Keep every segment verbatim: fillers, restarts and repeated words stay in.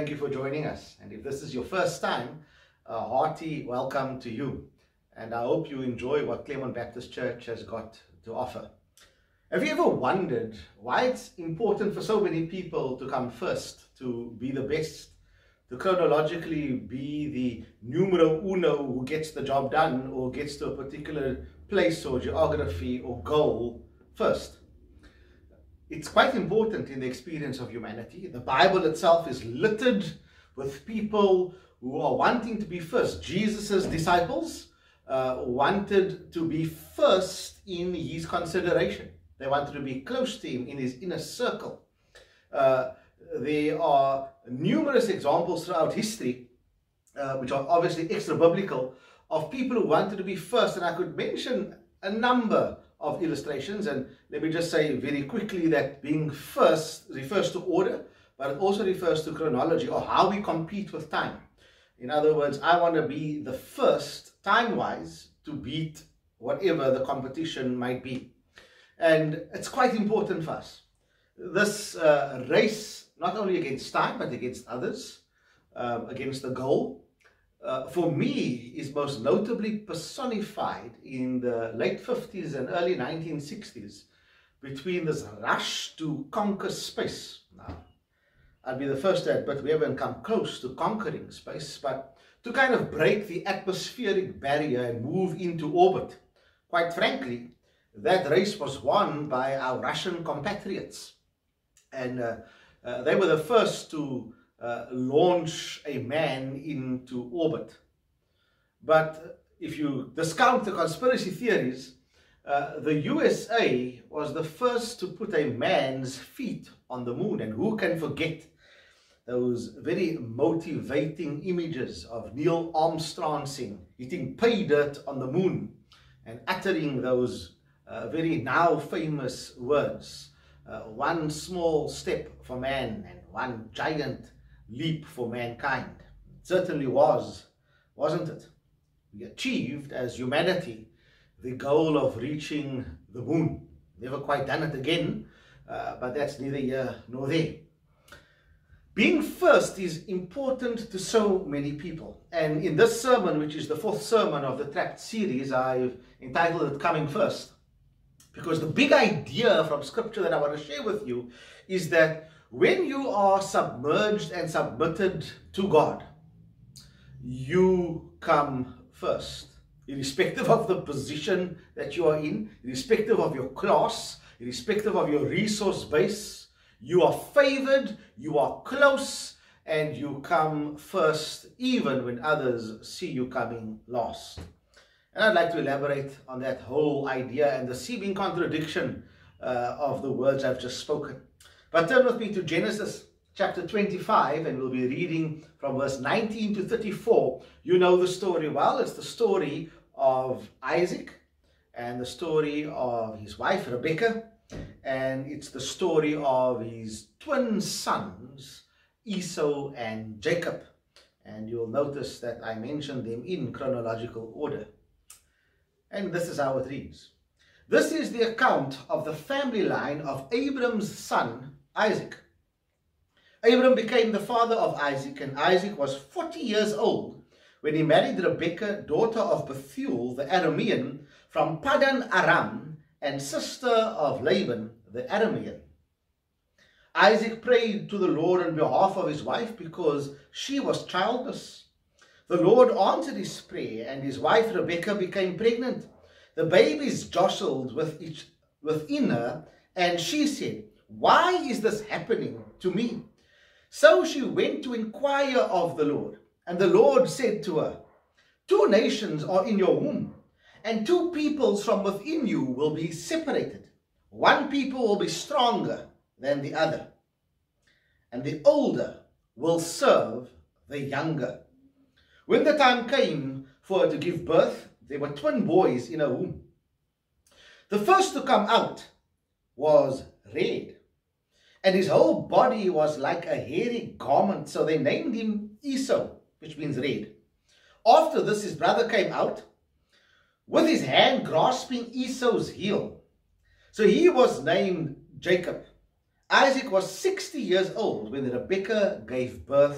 thank you for joining us. And if this is your first time, a hearty welcome to you. And I hope you enjoy what Claremont Baptist Church has got to offer. Have you ever wondered why it's important for so many people to come first, to be the best, to chronologically be the numero uno who gets the job done or gets to a particular place or geography or goal first? It's quite important in the experience of humanity. The Bible itself is littered with people who are wanting to be first. Jesus's disciples uh, wanted to be first in his consideration. They wanted to be close to him in his inner circle. Uh, there are numerous examples throughout history, uh, which are obviously extra biblical, of people who wanted to be first. And I could mention a number of illustrations, and let me just say very quickly that being first refers to order, but it also refers to chronology, or how we compete with time. In other words, I want to be the first time-wise to beat whatever the competition might be. And it's quite important for us. This uh, race, not only against time, but against others, um, against the goal, Uh, for me, is most notably personified in the late fifties and early nineteen sixties between this rush to conquer space. Now, I'll be the first to admit we haven't come close to conquering space, but to kind of break the atmospheric barrier and move into orbit. Quite frankly, that race was won by our Russian compatriots. And uh, uh, they were the first to Uh, launch a man into orbit. But if you discount the conspiracy theories, uh, the U S A was the first to put a man's feet on the moon. And who can forget those very motivating images of Neil Armstrong hitting pay dirt on the moon and uttering those uh, very now famous words, uh, one small step for man and one giant leap for mankind. It certainly was, wasn't it? We achieved as humanity the goal of reaching the moon. Never quite done it again, uh, but that's neither here nor there. Being first is important to so many people. And in this sermon, which is the fourth sermon of the Trapped series, I've entitled it Coming First. Because the big idea from Scripture that I want to share with you is that when you are submerged and submitted to God, you come first. Irrespective of the position that you are in, irrespective of your class, irrespective of your resource base, you are favored, you are close, and you come first even when others see you coming last. And I'd like to elaborate on that whole idea and the seeming contradiction uh, of the words I've just spoken. But turn with me to Genesis chapter twenty-five, and we'll be reading from verse nineteen to thirty-four. You know the story well. It's the story of Isaac and the story of his wife Rebekah, and it's the story of his twin sons Esau and Jacob. And you'll notice that I mentioned them in chronological order. And this is how it reads. This is the account of the family line of Abram's son Isaac. Abram became the father of Isaac, and Isaac was forty years old when he married Rebekah, daughter of Bethuel the Aramean, from Paddan Aram, and sister of Laban the Aramean. Isaac prayed to the Lord on behalf of his wife because she was childless. The Lord answered his prayer, and his wife Rebekah became pregnant. The babies jostled with each, within her, and she said, "Why is this happening to me?" So she went to inquire of the Lord. And the Lord said to her, "Two nations are in your womb, and two peoples from within you will be separated. One people will be stronger than the other, and the older will serve the younger." When the time came for her to give birth, there were twin boys in her womb. The first to come out was red, and his whole body was like a hairy garment, so they named him Esau, which means red. After this, his brother came out, with his hand grasping Esau's heel. So he was named Jacob. Isaac was sixty years old when Rebekah gave birth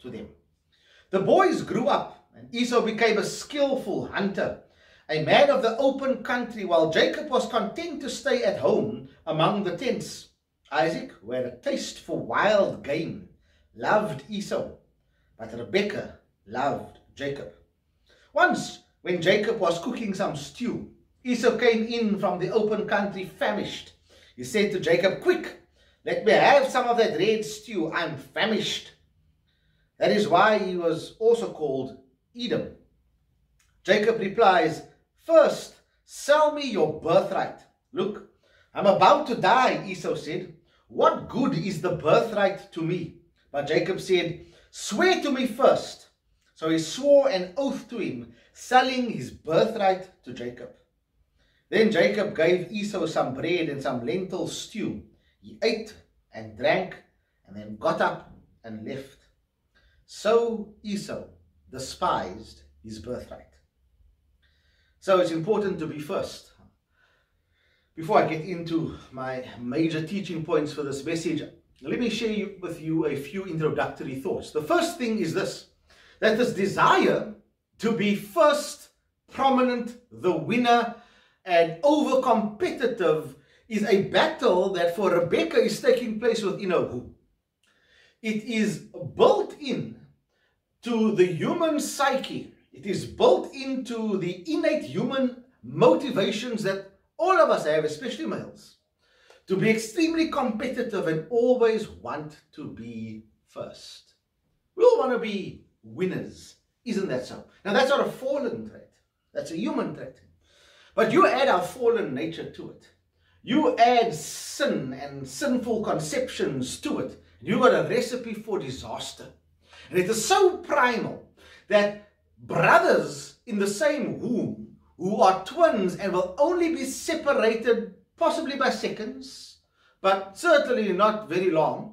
to them. The boys grew up, and Esau became a skillful hunter, a man of the open country, while Jacob was content to stay at home among the tents. Isaac, who had a taste for wild game, loved Esau, but Rebekah loved Jacob. Once, when Jacob was cooking some stew, Esau came in from the open country famished. He said to Jacob, "Quick, let me have some of that red stew. I'm famished." That is why he was also called Edom. Jacob replies, "First, sell me your birthright." "Look, I'm about to die," Esau said. "What good is the birthright to me?" But Jacob said, "Swear to me first." So he swore an oath to him, selling his birthright to Jacob. Then Jacob gave Esau some bread and some lentil stew. He ate and drank and then got up and left. So Esau despised his birthright. So it's important to be first. Before I get into my major teaching points for this message, let me share with you a few introductory thoughts. The first thing is this, that this desire to be first, prominent, the winner, and over-competitive is a battle that for Rebekah is taking place within her womb. It is built in to the human psyche. It is built into the innate human motivations that all of us have, especially males, to be extremely competitive and always want to be first. We all want to be winners, isn't that so? Now that's not a fallen trait, that's a human trait. But you add our fallen nature to it. You add sin and sinful conceptions to it. You got a recipe for disaster. And it is so primal that brothers in the same womb who are twins and will only be separated possibly by seconds, but certainly not very long,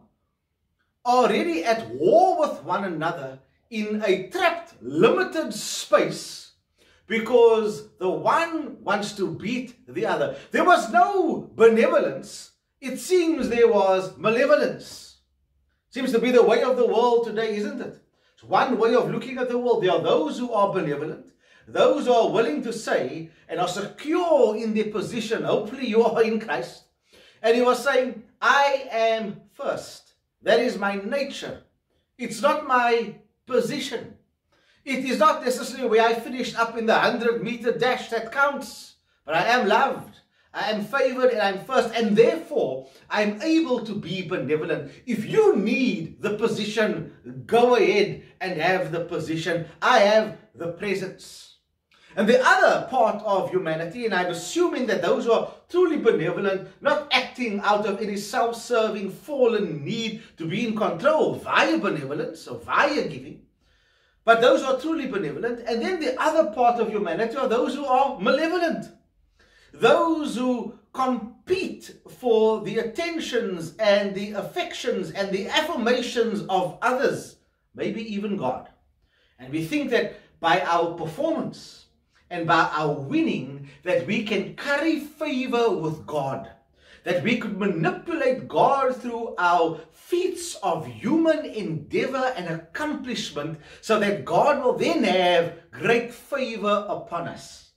are already at war with one another in a trapped, limited space because the one wants to beat the other. There was no benevolence. It seems there was malevolence. Seems to be the way of the world today, isn't it? It's one way of looking at the world. There are those who are benevolent, those who are willing to say and are secure in their position. Hopefully you are in Christ. And he was saying, I am first. That is my nature. It's not my position. It is not necessarily where I finished up in the hundred meter dash that counts. But I am loved. I am favored and I'm first. And therefore, I'm able to be benevolent. If you need the position, go ahead and have the position. I have the presence. And the other part of humanity, and I'm assuming that those who are truly benevolent, not acting out of any self-serving, fallen need to be in control via benevolence or via giving, but those who are truly benevolent. And then the other part of humanity are those who are malevolent, those who compete for the attentions and the affections and the affirmations of others, maybe even God. And we think that by our performance and by our winning, that we can curry favor with God, that we could manipulate God through our feats of human endeavor and accomplishment, so that God will then have great favor upon us.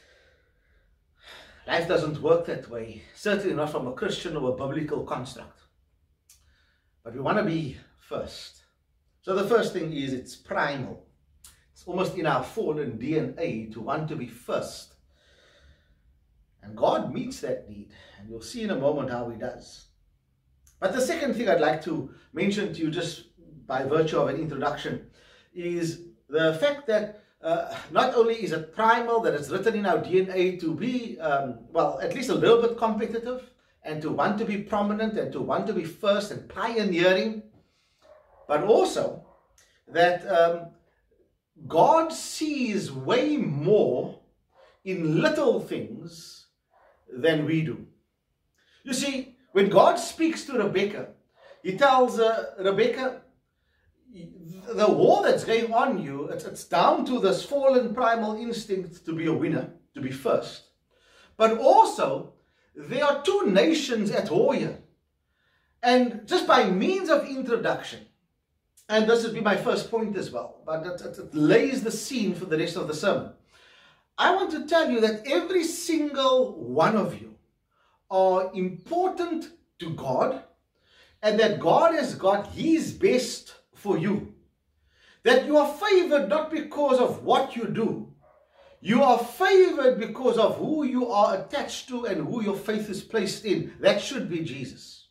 Life doesn't work that way, certainly not from a Christian or a biblical construct. But we want to be first. So the first thing is, it's primal. It's almost in our fallen D N A to want to be first. And God meets that need. And you'll see in a moment how he does. But the second thing I'd like to mention to you, just by virtue of an introduction, is the fact that uh, not only is it primal, that it's written in our D N A to be, um, well, at least a little bit competitive, and to want to be prominent, and to want to be first and pioneering, but also that um, God sees way more in little things than we do. You see, when God speaks to Rebekah, he tells uh, Rebekah, the war that's going on you, it's, it's down to this fallen primal instinct to be a winner, to be first. But also, there are two nations at war here. And just by means of introduction, And this would be my first point as well, but it, it, it lays the scene for the rest of the sermon. I want to tell you that every single one of you are important to God, and that God has got His best for you. That you are favored not because of what you do. You are favored because of who you are attached to and who your faith is placed in. That should be Jesus.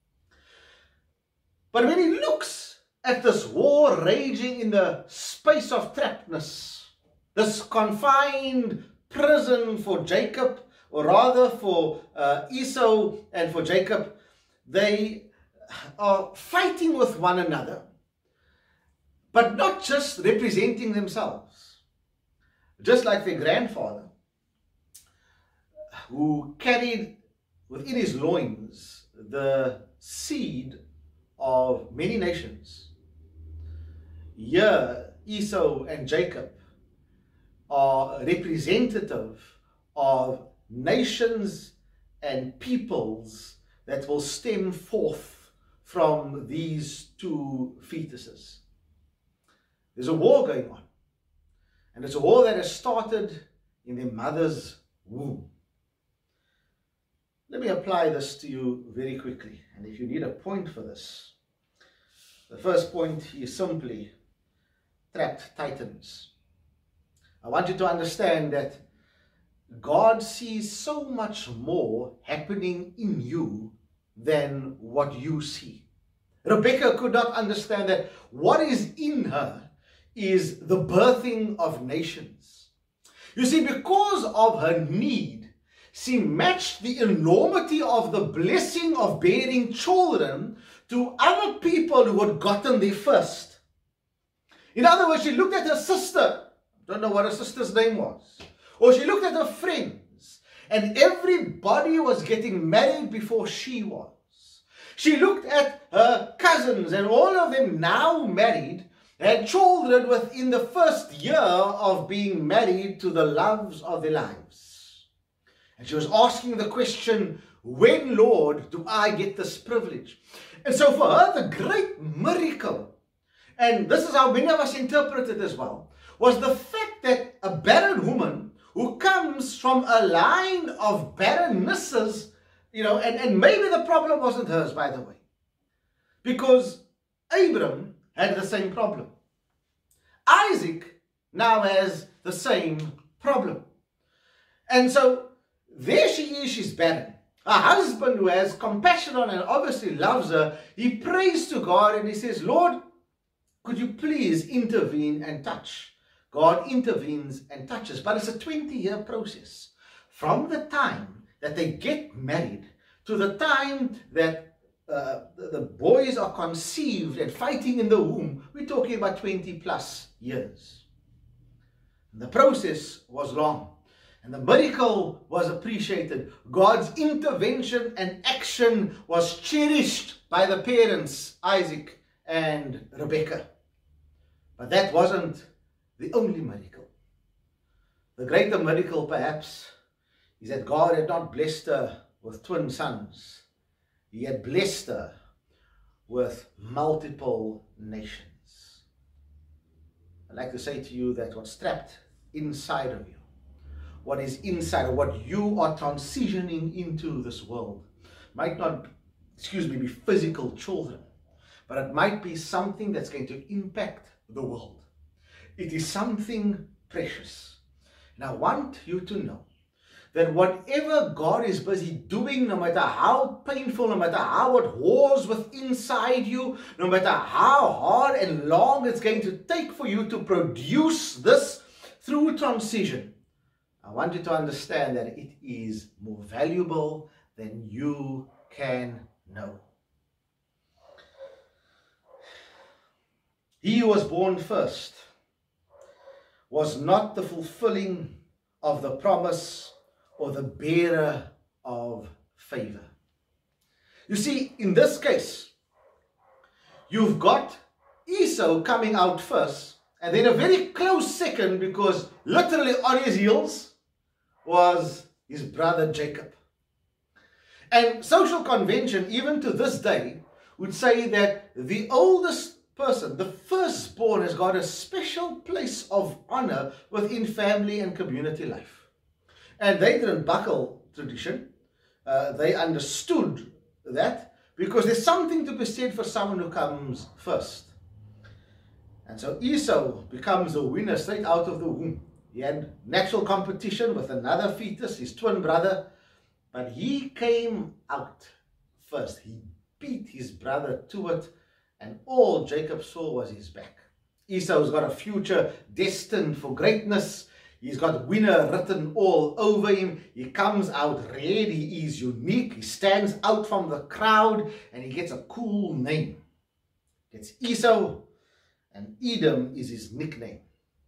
But when He looks at this war raging in the space of trappedness, this confined prison for Jacob, or rather for uh, Esau and for Jacob, they are fighting with one another, but not just representing themselves. Just like their grandfather, who carried within his loins the seed of many nations. Here, Esau and Jacob are representative of nations and peoples that will stem forth from these two fetuses. There's a war going on, and it's a war that has started in their mother's womb. Let me apply this to you very quickly, and if you need a point for this, the first point is simply trapped titans. I want you to understand that God sees so much more happening in you than what you see. Rebecca could not understand that what is in her is the birthing of nations. You see, because of her need, she matched the enormity of the blessing of bearing children to other people who had gotten there first. In other words, she looked at her sister, don't know what her sister's name was, or she looked at her friends, and everybody was getting married before she was. She looked at her cousins, and all of them now married, had children within the first year of being married to the loves of their lives. And she was asking the question, when, Lord, do I get this privilege? And so for her, the great miracle, and this is how many of us interpret it as well, was the fact that a barren woman who comes from a line of barrennesses, you know, and, and maybe the problem wasn't hers, by the way, because Abram had the same problem. Isaac now has the same problem. And so there she is, she's barren. Her husband, who has compassion on her and obviously loves her, he prays to God and he says, Lord, could you please intervene and touch? God intervenes and touches, but it's a twenty-year process. From the time that they get married to the time that uh, the, the boys are conceived and fighting in the womb, we're talking about twenty plus years. And the process was long, and the miracle was appreciated. God's intervention and action was cherished by the parents, Isaac and Rebekah. But that wasn't the only miracle. The greater miracle, perhaps, is that God had not blessed her with twin sons. He had blessed her with multiple nations. I'd like to say to you that what's trapped inside of you, what is inside of what you are transitioning into this world, might not, excuse me, be physical children, but it might be something that's going to impact the world. It is something precious. And I want you to know that whatever God is busy doing, no matter how painful, no matter how it wars with inside you, no matter how hard and long it's going to take for you to produce this through transition, I want you to understand that it is more valuable than you can know. He who was born first was not the fulfilling of the promise or the bearer of favor. You see, in this case, you've got Esau coming out first, and then a very close second, because literally on his heels was his brother Jacob. And social convention, even to this day, would say that the oldest person, the firstborn, has got a special place of honor within family and community life. And they didn't buckle tradition. Uh, they understood that, because there's something to be said for someone who comes first. And so Esau becomes a winner straight out of the womb. He had natural competition with another fetus, his twin brother, but he came out first. He beat his brother to it, and all Jacob saw was his back. Esau's got a future destined for greatness. He's got winner written all over him. He comes out red. He is unique. He stands out from the crowd, and he gets a cool name. It's Esau, and Edom is his nickname.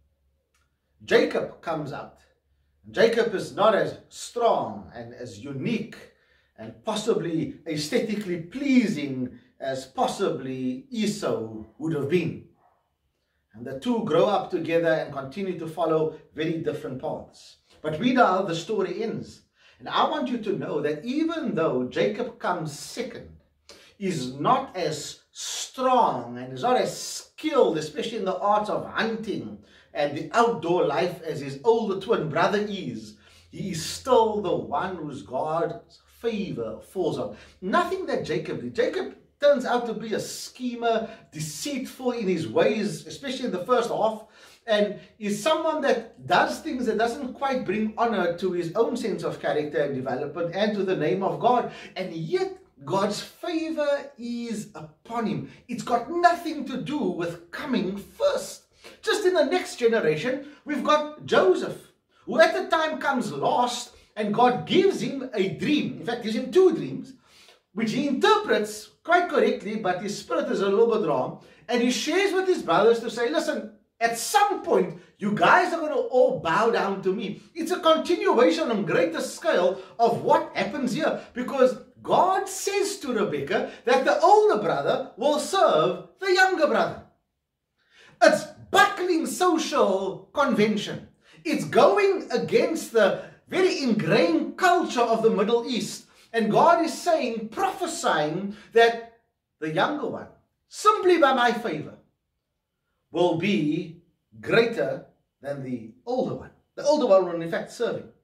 Jacob comes out. Jacob is not as strong and as unique and possibly aesthetically pleasing as possibly Esau would have been. And the two grow up together and continue to follow very different paths. But read how the story ends. And I want you to know that even though Jacob comes second, is not as strong and is not as skilled, especially in the art of hunting and the outdoor life, as his older twin brother is, he is still the one whose God's favor falls on. Nothing that Jacob did. Jacob turns out to be a schemer, deceitful in his ways, especially in the first half, and is someone that does things that doesn't quite bring honor to his own sense of character and development and to the name of God. And yet God's favor is upon him. It's got nothing to do with coming first. Just in the next generation, we've got Joseph, who at the time comes last, and God gives him a dream. In fact, gives him two dreams, which he interprets quite correctly, but his spirit is a little bit wrong. And he shares with his brothers to say, listen, at some point, you guys are going to all bow down to me. It's a continuation on a greater scale of what happens here, because God says to Rebekah that the older brother will serve the younger brother. It's buckling social convention. It's going against the very ingrained culture of the Middle East. And God is saying, prophesying, that the younger one, simply by my favor, will be greater than the older one. The older one will in fact serve him.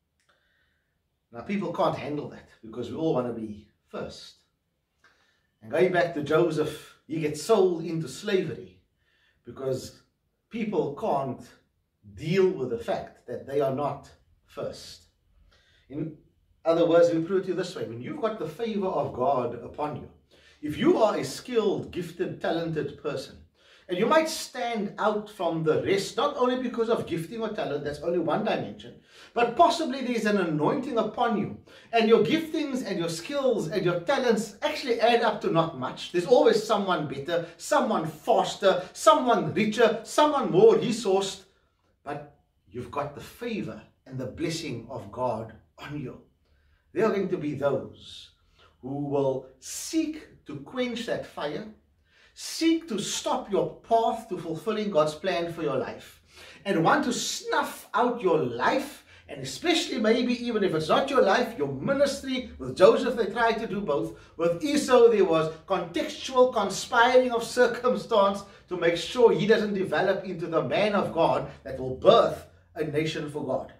Now people can't handle that, because we all want to be first. And going back to Joseph, he gets sold into slavery because people can't deal with the fact that they are not first. In other words, we put it to you this way: when you've got the favor of God upon you, if you are a skilled, gifted, talented person, and you might stand out from the rest, not only because of gifting or talent, that's only one dimension, but possibly there's an anointing upon you, and your giftings and your skills and your talents actually add up to not much. There's always someone better, someone faster, someone richer, someone more resourced, but you've got the favor and the blessing of God on you. There are going to be those who will seek to quench that fire, seek to stop your path to fulfilling God's plan for your life, and want to snuff out your life, and especially maybe even if it's not your life, your ministry. With Joseph, they tried to do both. With Esau, there was contextual conspiring of circumstance to make sure he doesn't develop into the man of God that will birth a nation for God.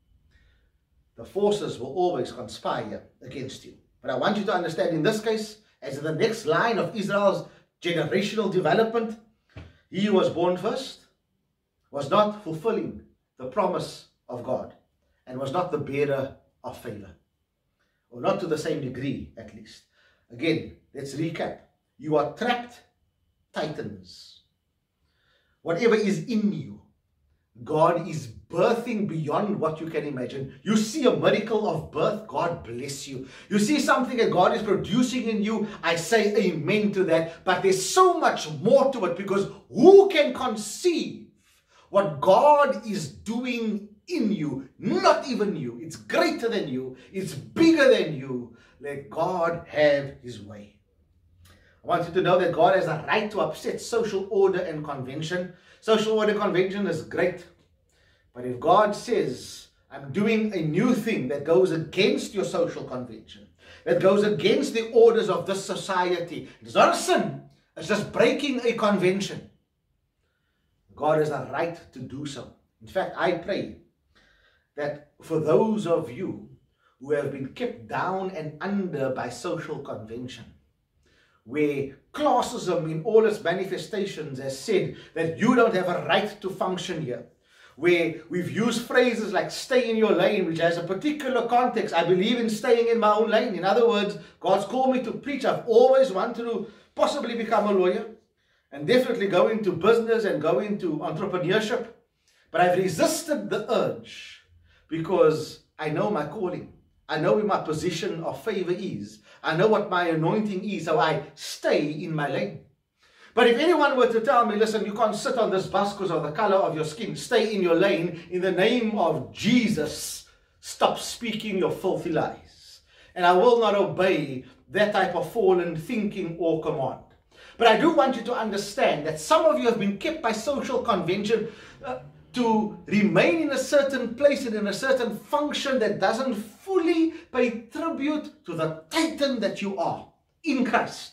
The forces will always conspire against you. But I want you to understand, in this case, as in the next line of Israel's generational development, he who was born first was not fulfilling the promise of God, and was not the bearer of favor, or not to the same degree at least. Again, let's recap. You are trapped titans. Whatever is in you, God is birthing beyond what you can imagine. You see a miracle of birth, God bless you. You see something that God is producing in you, I say amen to that. But there's so much more to it, because who can conceive what God is doing in you? Not even you. It's greater than you. It's bigger than you. Let God have his way. I want you to know that God has a right to upset social order and convention. Social order convention is great. But if God says, I'm doing a new thing that goes against your social convention, that goes against the orders of this society, it's not a sin. It's just breaking a convention. God has a right to do so. In fact, I pray that for those of you who have been kept down and under by social convention, where classism in all its manifestations has said that you don't have a right to function here, where we've used phrases like stay in your lane, which has a particular context. I believe in staying in my own lane. In other words, God's called me to preach. I've always wanted to possibly become a lawyer and definitely go into business and go into entrepreneurship. But I've resisted the urge because I know my calling. I know where my position of favor is. I know what my anointing is, so I stay in my lane. But if anyone were to tell me, listen, you can't sit on this bus because of the color of your skin, stay in your lane, in the name of Jesus, stop speaking your filthy lies. And I will not obey that type of fallen thinking or command. But I do want you to understand that some of you have been kept by social convention uh, to remain in a certain place and in a certain function that doesn't fully pay tribute to the titan that you are in Christ.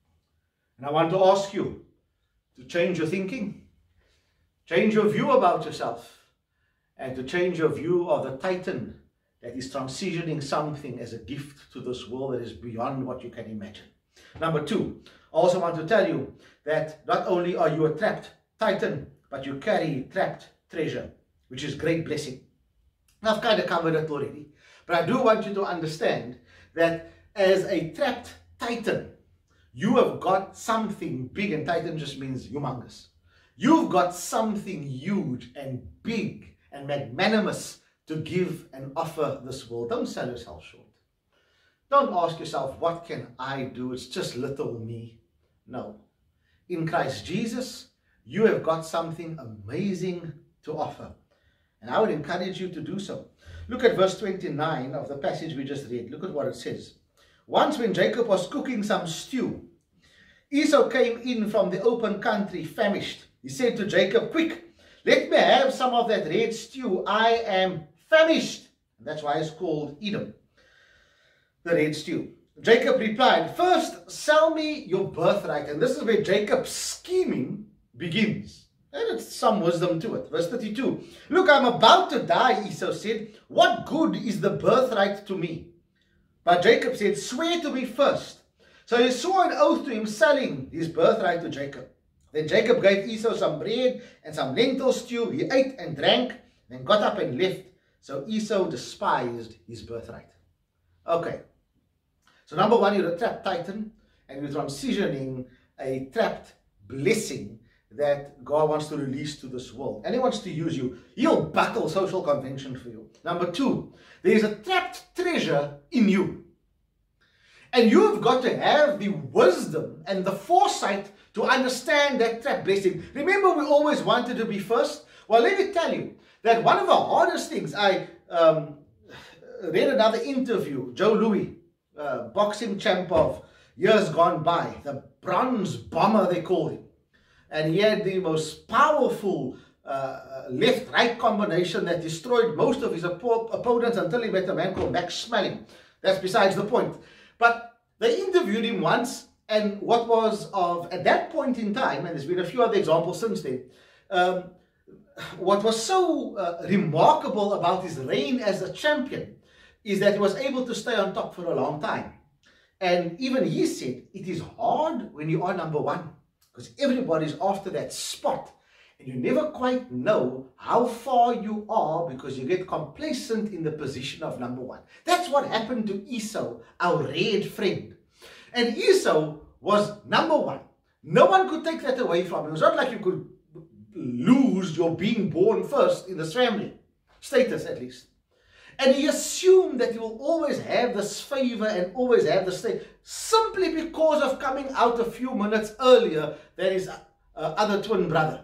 And I want to ask you to change your thinking, change your view about yourself, and to change your view of the titan that is transitioning something as a gift to this world that is beyond what you can imagine. Number two, I also want to tell you that not only are you a trapped titan, but you carry trapped treasure, which is great blessing. Now, I've kind of covered it already, but I do want you to understand that as a trapped titan, you have got something big, and titan just means humongous. You've got something huge and big and magnanimous to give and offer this world. Don't sell yourself short. Don't ask yourself, what can I do? It's just little me. No. In Christ Jesus, you have got something amazing to offer. And I would encourage you to do so. Look at verse twenty-nine of the passage we just read. Look at what it says. Once when Jacob was cooking some stew, Esau came in from the open country famished. He said to Jacob, quick, let me have some of that red stew. I am famished. And that's why it's called Edom, the red stew. Jacob replied, first sell me your birthright. And this is where Jacob's scheming begins. And it's some wisdom to it. Verse thirty-two. Look, I'm about to die, Esau said. What good is the birthright to me? But Jacob said, swear to me first. So he swore an oath to him, selling his birthright to Jacob. Then Jacob gave Esau some bread and some lentil stew. He ate and drank, then got up and left. So Esau despised his birthright. Okay. So number one, you're a trapped titan, and you're transitioning a trapped blessing that God wants to release to this world. And He wants to use you. He'll battle social convention for you. Number two, there is a trapped treasure in you. And you've got to have the wisdom and the foresight to understand that trapped blessing. Remember, we always wanted to be first? Well, let me tell you that one of the hardest things, I um, read another interview, Joe Louis, uh, boxing champ of years gone by, the bronze bomber they called him. And he had the most powerful uh, left-right combination that destroyed most of his op opponents until he met a man called Max Schmeling. That's besides the point. But they interviewed him once, and what was of, at that point in time, and there's been a few other examples since then, um, what was so uh, remarkable about his reign as a champion is that he was able to stay on top for a long time. And even he said, it is hard when you are number one, because everybody's after that spot. And you never quite know how far you are because you get complacent in the position of number one. That's what happened to Esau, our red friend. And Esau was number one. No one could take that away from him. It was not like you could lose your being born first in this family, status at least. And he assumed that he will always have this favor and always have the state simply because of coming out a few minutes earlier than his uh, other twin brother.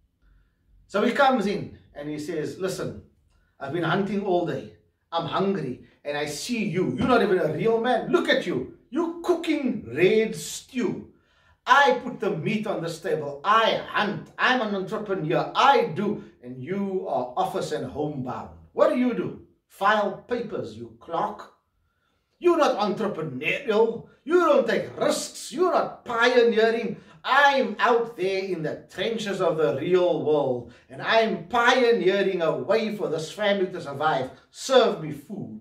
So he comes in and he says, listen, I've been hunting all day. I'm hungry and I see you. You're not even a real man. Look at you. You're cooking red stew. I put the meat on this table. I hunt. I'm an entrepreneur. I do. And you are office and homebound. What do you do? File papers, you clerk. You're not entrepreneurial. You don't take risks. You're not pioneering. I'm out there in the trenches of the real world, and I'm pioneering a way for this family to survive. Serve me food.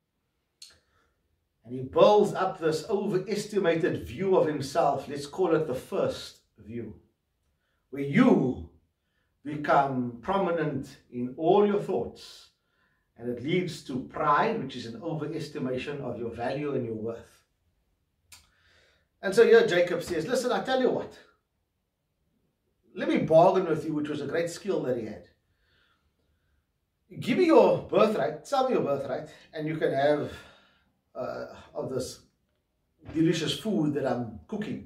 And he builds up this overestimated view of himself. Let's call it the first view, where you become prominent in all your thoughts, and it leads to pride, which is an overestimation of your value and your worth. And so here Jacob says, listen, I tell you what, let me bargain with you, which was a great skill that he had. Give me your birthright, sell me your birthright, and you can have uh, of this delicious food that I'm cooking.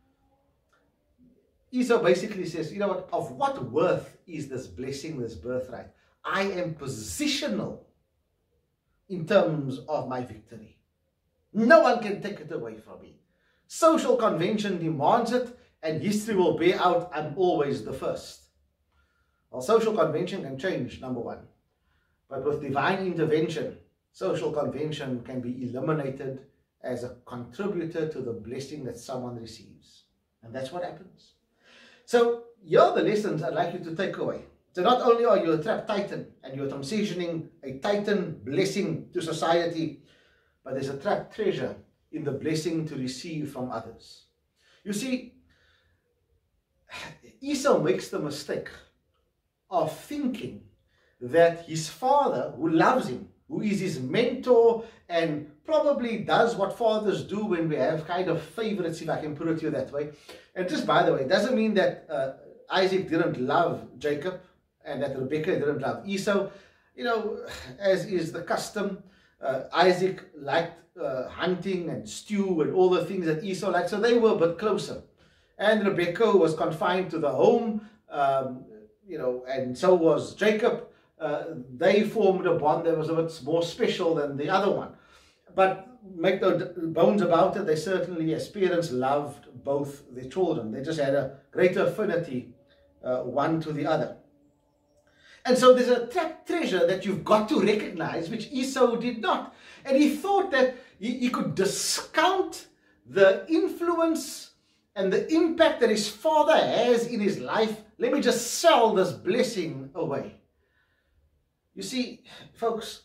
Esau basically says, you know what, of what worth is this blessing, this birthright? I am positional in terms of my victory. No one can take it away from me. Social convention demands it, and history will bear out I'm always the first. Well, social convention can change, number one. But with divine intervention, social convention can be eliminated as a contributor to the blessing that someone receives. And that's what happens. So here are the lessons I'd like you to take away. So not only are you a trapped titan and you're transitioning a titan blessing to society, but there's a trapped treasure in the blessing to receive from others. You see, Esau makes the mistake of thinking that his father, who loves him, who is his mentor and probably does what fathers do when we have kind of favorites, if I can put it to you that way. And just by the way, it doesn't mean that uh, Isaac didn't love Jacob and that Rebekah didn't love Esau. You know, as is the custom, uh, Isaac liked uh, hunting and stew and all the things that Esau liked, so they were a bit closer. And Rebekah was confined to the home, um, you know, and so was Jacob. Uh, they formed a bond that was a bit more special than the other one. But make no bones about it, they certainly, as parents, loved both their children. They just had a greater affinity uh, one to the other. And so there's a trapped treasure that you've got to recognize, which Esau did not. And he thought that he, he could discount the influence and the impact that his father has in his life. Let me just sell this blessing away. You see, folks,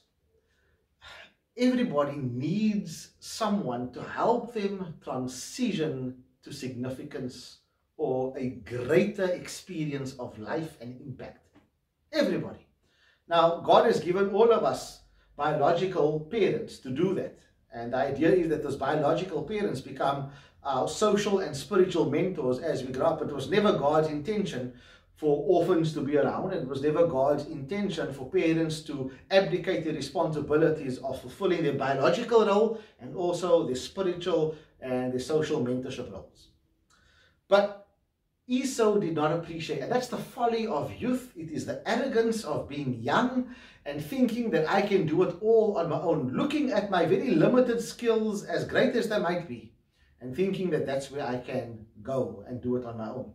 everybody needs someone to help them transition to significance or a greater experience of life and impact. Everybody. Now, God has given all of us biological parents to do that. And the idea is that those biological parents become our social and spiritual mentors as we grow up. It was never God's intention for orphans to be around, and it was never God's intention for parents to abdicate the responsibilities of fulfilling their biological role and also their spiritual and their social mentorship roles. But Esau did not appreciate, and that's the folly of youth. It is the arrogance of being young and thinking that I can do it all on my own, looking at my very limited skills, as great as they might be, and thinking that that's where I can go and do it on my own.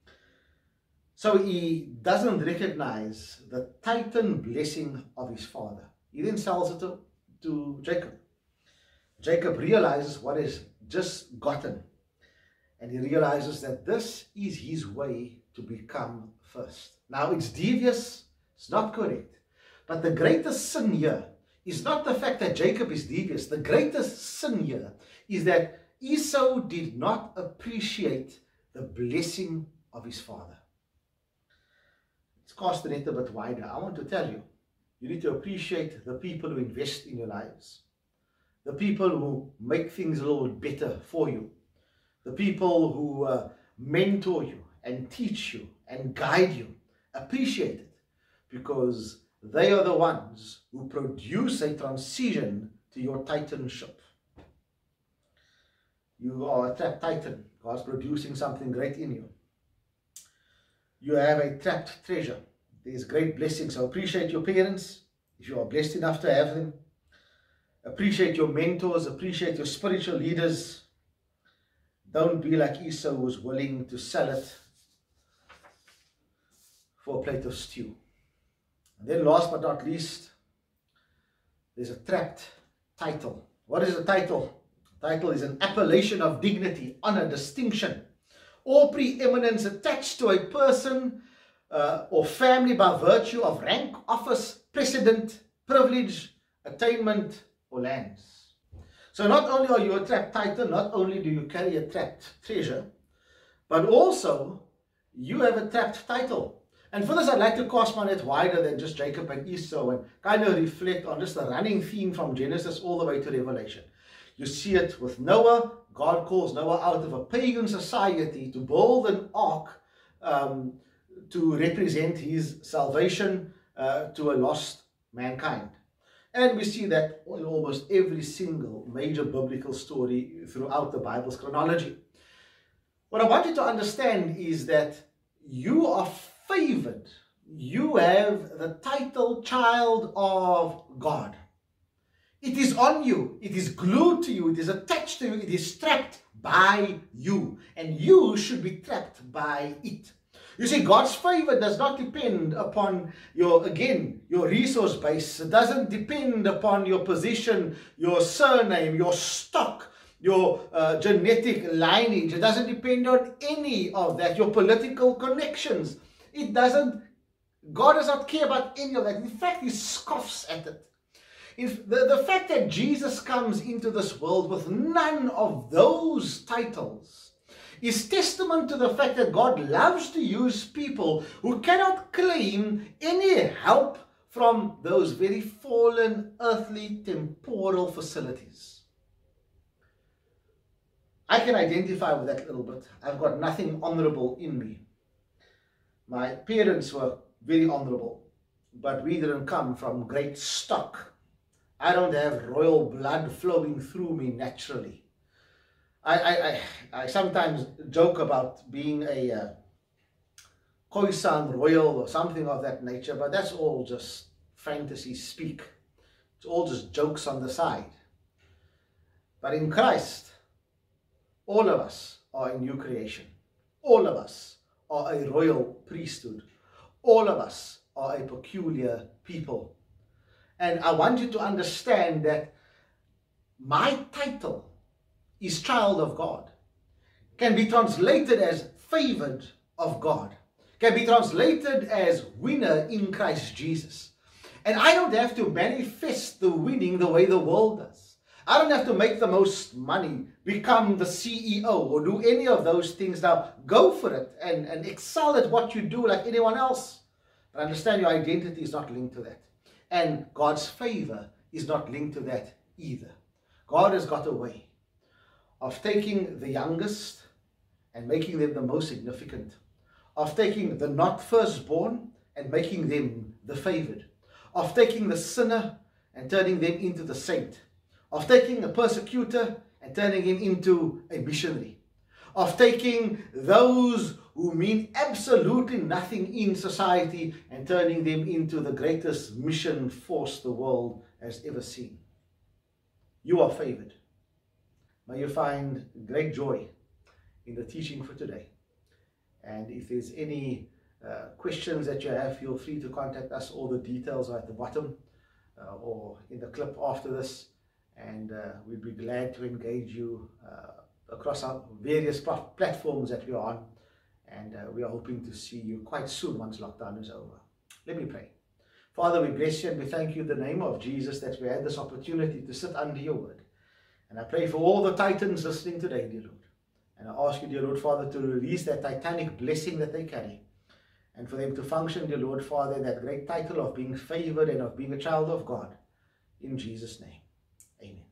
So he doesn't recognize the titan blessing of his father. He then sells it to, to Jacob. Jacob realizes what is just gotten. And he realizes that this is his way to become first. Now, it's devious, it's not correct. But the greatest sin here is not the fact that Jacob is devious. The greatest sin here is that Esau did not appreciate the blessing of his father. Let's cast the net a bit wider. I want to tell you, you need to appreciate the people who invest in your lives. The people who make things a little bit better for you. The people who uh, mentor you and teach you and guide you. Appreciate it, because they are the ones who produce a transition to your titanship. You are a trapped titan. God's producing something great in you. You have a trapped treasure. There's great blessings. So appreciate your parents, if you are blessed enough to have them. Appreciate your mentors. Appreciate your spiritual leaders. Don't be like Esau, who was willing to sell it for a plate of stew. And then last but not least, there's a trapped title. What is a title? A title is an appellation of dignity, honor, distinction, or preeminence attached to a person uh, or family by virtue of rank, office, precedent, privilege, attainment, or lands. So not only are you a trapped title, not only do you carry a trapped treasure, but also you have a trapped title. And for this, I'd like to cast my net wider than just Jacob and Esau and kind of reflect on just the running theme from Genesis all the way to Revelation. You see it with Noah. God calls Noah out of a pagan society to build an ark um, to represent his salvation uh, to a lost mankind. And we see that in almost every single major biblical story throughout the Bible's chronology. What I want you to understand is that you are favored. You have the title child of God. It is on you. It is glued to you. It is attached to you. It is trapped by you. And you should be trapped by it. You see, God's favor does not depend upon your, again, your resource base. It doesn't depend upon your position, your surname, your stock, your uh, genetic lineage. It doesn't depend on any of that, your political connections. It doesn't, God does not care about any of that. In fact, He scoffs at it. If the, the fact that Jesus comes into this world with none of those titles is testament to the fact that God loves to use people who cannot claim any help from those very fallen, earthly, temporal facilities. I can identify with that a little bit. I've got nothing honorable in me. My parents were very honorable, but we didn't come from great stock. I don't have royal blood flowing through me naturally. I, I, I, I sometimes joke about being a uh, Khoisan royal or something of that nature, but that's all just fantasy speak. It's all just jokes on the side. But in Christ, all of us are a new creation. All of us are a royal priesthood. All of us are a peculiar people. And I want you to understand that my title is child of God. Can be translated as favored of God. Can be translated as winner in Christ Jesus. And I don't have to manifest the winning the way the world does. I don't have to make the most money, become the C E O, or do any of those things. Now, go for it and, and excel at what you do like anyone else. But understand your identity is not linked to that. And God's favor is not linked to that either. God has got a way of taking the youngest and making them the most significant. Of taking the not firstborn and making them the favored. Of taking the sinner and turning them into the saint. Of taking a persecutor and turning him into a missionary. Of taking those who mean absolutely nothing in society and turning them into the greatest mission force the world has ever seen. You are favored. May you find great joy in the teaching for today. And if there's any uh, questions that you have, feel free to contact us. All the details are at the bottom uh, or in the clip after this. And uh, we'd be glad to engage you uh, across our various platforms that we are on. And uh, we are hoping to see you quite soon once lockdown is over. Let me pray. Father, we bless you and we thank you in the name of Jesus that we had this opportunity to sit under your word. And I pray for all the titans listening today, dear Lord. And I ask you, dear Lord Father, to release that titanic blessing that they carry. And for them to function, dear Lord Father, in that great title of being favored and of being a child of God. In Jesus' name, amen.